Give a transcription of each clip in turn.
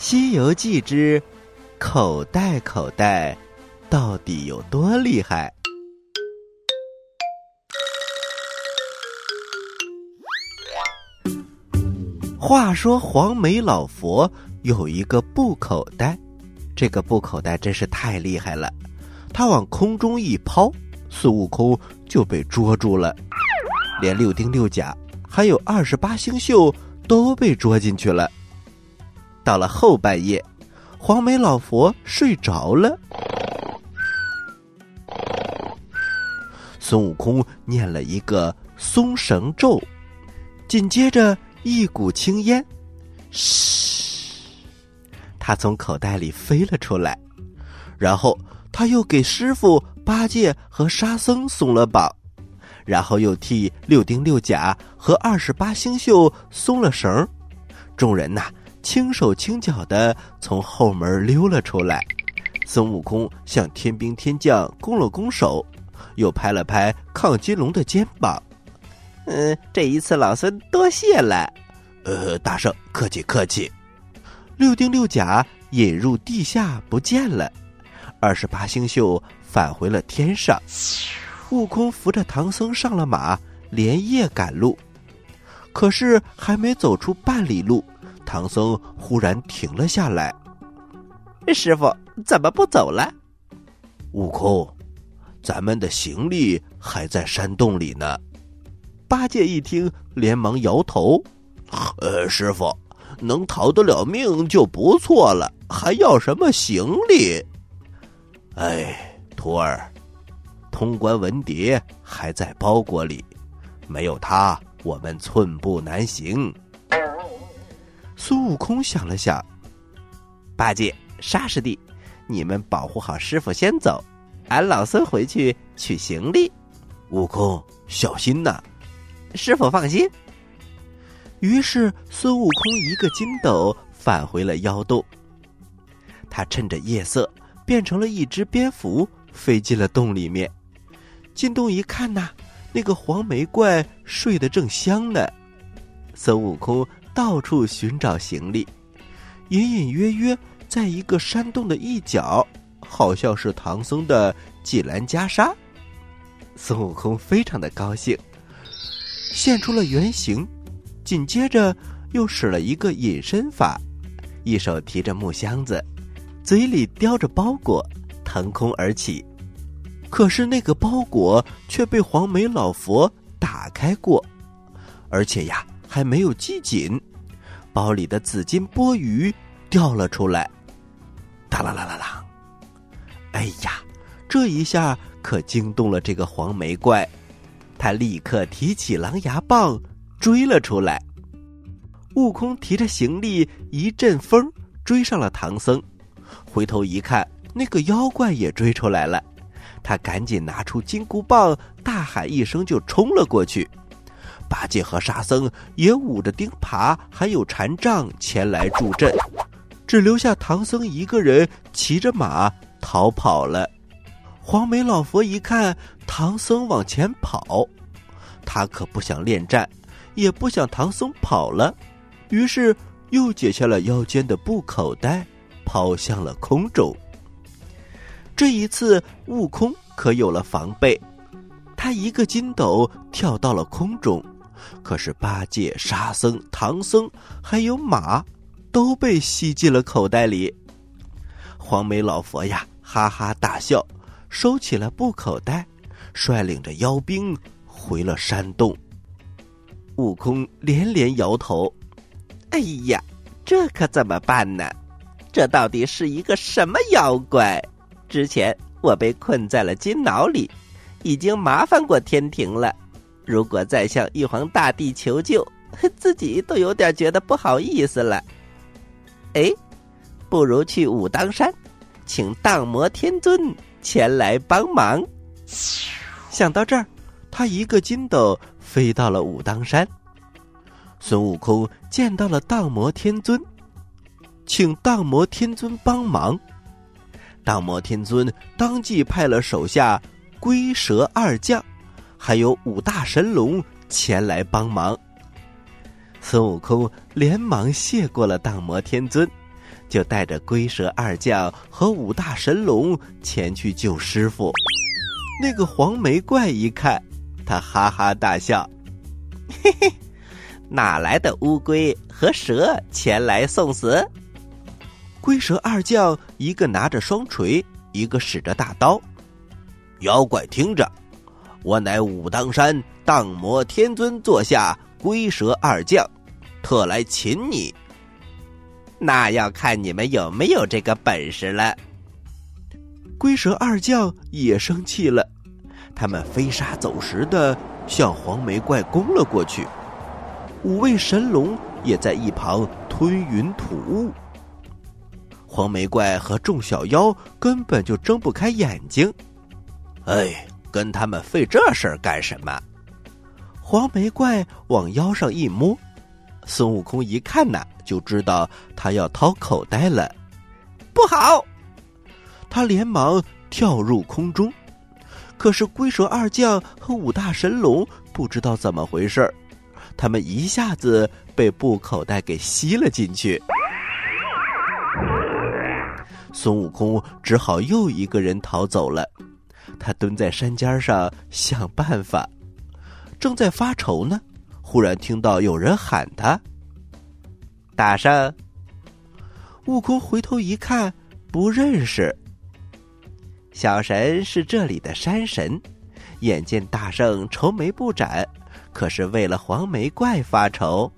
西游记之口袋口袋到底有多厉害？话说黄眉老佛有一个布口袋，这个布口袋真是太厉害了，他往空中一抛，孙悟空就被捉住了，连六丁六甲还有28星宿都被捉进去了。到了后半夜，黄眉老佛睡着了，孙悟空念了一个松绳咒，紧接着一股青烟，嘘，他从口袋里飞了出来，然后他又给师傅八戒和沙僧松了绑，然后又替六丁六甲和28星宿松了绳。众人轻手轻脚地从后门溜了出来。孙悟空向天兵天将拱了拱手，又拍了拍亢金龙的肩膀，这一次老孙多谢了。大圣客气客气。六丁六甲引入地下不见了，28星宿返回了天上。悟空扶着唐僧上了马，连夜赶路。可是还没走出半里路，唐僧忽然停了下来。师傅，怎么不走了？悟空，咱们的行李还在山洞里呢。八戒一听，连忙摇头。师傅，能逃得了命就不错了，还要什么行李？徒儿，通关文牒还在包裹里，没有它，我们寸步难行。孙悟空想了想，八戒、沙师弟，你们保护好师傅先走，俺老孙回去取行李。悟空，小心呐！师傅放心。于是孙悟空一个筋斗返回了妖洞，他趁着夜色变成了一只蝙蝠，飞进了洞里面。进洞一看那个黄眉怪睡得正香呢。孙悟空到处寻找行李，隐隐约约在一个山洞的一角，好像是唐僧的锦襕袈裟。孙悟空非常的高兴，现出了原形，紧接着又使了一个隐身法，一手提着木箱子，嘴里叼着包裹，腾空而起。可是那个包裹却被黄眉老佛打开过，而且还没有系紧，包里的紫金钵盂掉了出来。哒啦啦啦啦！哎呀，这一下可惊动了这个黄眉怪，他立刻提起狼牙棒追了出来。悟空提着行李一阵风追上了唐僧，回头一看，那个妖怪也追出来了，他赶紧拿出金箍棒，大喊一声就冲了过去。八戒和沙僧也舞着钉耙还有禅杖前来助阵，只留下唐僧一个人骑着马逃跑了。黄眉老佛一看唐僧往前跑，他可不想恋战，也不想唐僧跑了，于是又解下了腰间的布口袋，抛向了空中。这一次悟空可有了防备，他一个筋斗跳到了空中，可是八戒、沙僧、唐僧还有马都被吸进了口袋里。黄眉老佛哈哈大笑，收起了布口袋，率领着妖兵回了山洞。悟空连连摇头，哎呀，这可怎么办呢？这到底是一个什么妖怪？之前我被困在了金牢里，已经麻烦过天庭了，如果再向玉皇大帝求救，自己都有点觉得不好意思了。不如去武当山，请荡魔天尊前来帮忙。想到这儿，他一个筋斗飞到了武当山。孙悟空见到了荡魔天尊，请荡魔天尊帮忙。荡魔天尊当即派了手下龟蛇二将还有5大神龙前来帮忙。孙悟空连忙谢过了荡魔天尊， 就带着龟蛇二将和五大神龙前去救师傅。那个黄眉怪一看，他哈哈大笑：“嘿嘿，哪来的乌龟和蛇前来送死？”龟蛇二将一个拿着双锤，一个使着大刀。妖怪听着，我乃武当山荡魔天尊座下龟蛇二将，特来擒你。那要看你们有没有这个本事了。龟蛇二将也生气了，他们飞沙走石地向黄眉怪攻了过去。五位神龙也在一旁吞云吐雾。黄眉怪和众小妖根本就睁不开眼睛。哎，跟他们费这事儿干什么？黄眉怪往腰上一摸，孙悟空一看呐，就知道他要掏口袋了。不好！他连忙跳入空中。可是龟蛇二将和五大神龙不知道怎么回事，他们一下子被布口袋给吸了进去。孙悟空只好又一个人逃走了。他蹲在山尖上想办法，正在发愁呢，忽然听到有人喊他：“大圣！”悟空回头一看，不认识。小神是这里的山神，眼见大圣愁眉不展，可是为了黄眉怪发愁。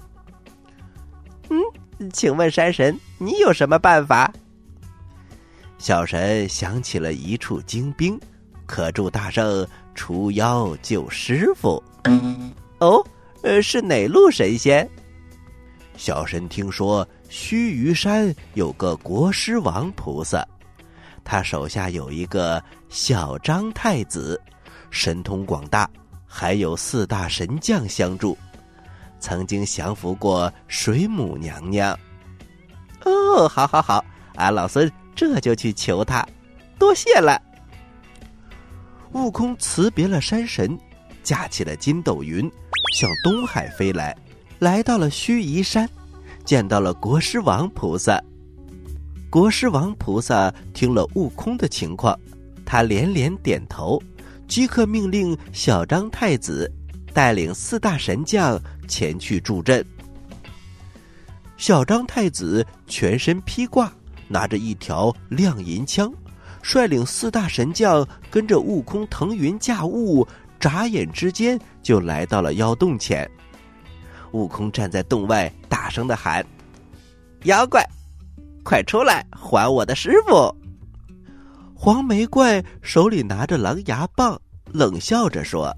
请问山神，你有什么办法？小神想起了一处精兵，可助大圣除妖救师傅。哦，是哪路神仙？小神听说须臾山有个国师王菩萨，他手下有一个小张太子，神通广大，还有4大神将相助，曾经降服过水母娘娘。哦，好好好，俺老孙这就去求他，多谢了。悟空辞别了山神，驾起了筋斗云，向东海飞来，来到了须弥山，见到了国师王菩萨。国师王菩萨听了悟空的情况，他连连点头，即刻命令小张太子带领4大神将前去助阵。小张太子全身披挂，拿着一条亮银枪，率领4大神将跟着悟空腾云驾雾，眨眼之间就来到了妖洞前。悟空站在洞外大声地喊：“妖怪，快出来还我的师傅！”黄眉怪手里拿着狼牙棒，冷笑着说：“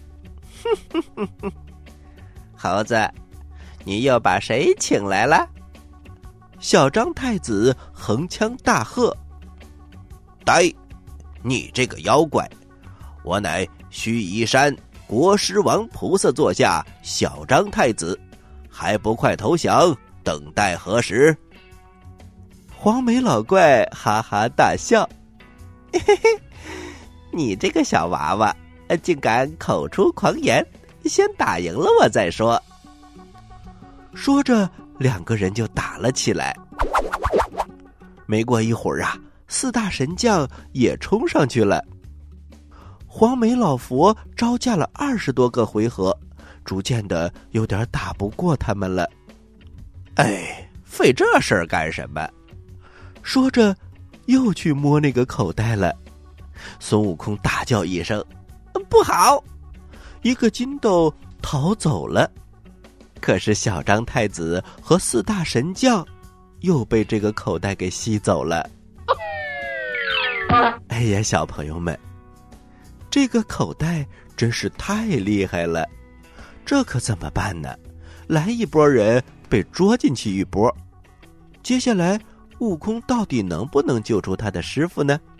猴子，你又把谁请来了？”小张太子横枪大喝：“呆！你这个妖怪，我乃须弥山国师王菩萨座下小张太子，还不快投降，等待何时？”黄眉老怪哈哈大笑：“嘿嘿嘿，你这个小娃娃，竟敢口出狂言，先打赢了我再说。”说着，2个人就打了起来。没过一会儿啊，4大神将也冲上去了。黄眉老佛招架了20多个回合，逐渐的有点打不过他们了。哎，费这事儿干什么？说着，又去摸那个口袋了。孙悟空大叫一声：“不好！”一个筋斗逃走了。可是小张太子和4大神将又被这个口袋给吸走了。哎呀，小朋友们，这个口袋真是太厉害了，这可怎么办呢？来一波人被捉进去一波，接下来悟空到底能不能救出他的师傅呢？